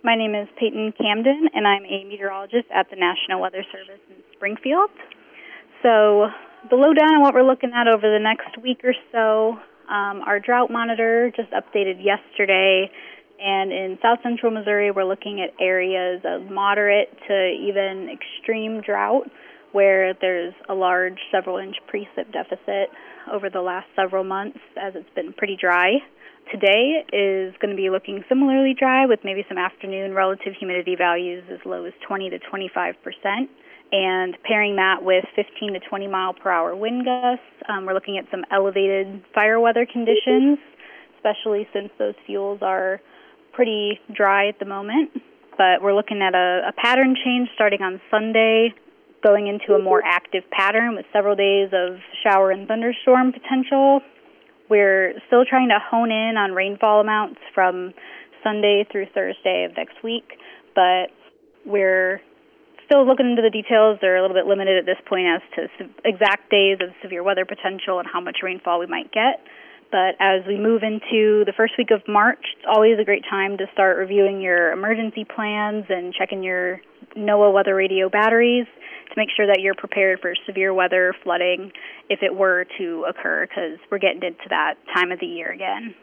My name is Peyton Camden, and I'm a meteorologist at the National Weather Service in Springfield. So the lowdown on what we're looking at over the next week or so, our drought monitor just updated yesterday, and in south central Missouri we're looking at areas of moderate to even extreme drought where there's a large several-inch precip deficit over the last several months as it's been pretty dry. Today is going to be looking similarly dry with maybe some afternoon relative humidity values as low as 20 to 25%. And pairing that with 15 to 20 mile per hour wind gusts, we're looking at some elevated fire weather conditions, especially since those fuels are pretty dry at the moment. But we're looking at a pattern change starting on Sunday, going into a more active pattern with several days of shower and thunderstorm potential. We're still trying to hone in on rainfall amounts from Sunday through Thursday of next week, but we're still looking into the details. They're a little bit limited at this point as to exact days of severe weather potential and how much rainfall we might get. But as we move into the first week of March, it's always a great time to start reviewing your emergency plans and checking your NOAA weather radio batteries to make sure that you're prepared for severe weather, flooding, if it were to occur, because we're getting into that time of the year again.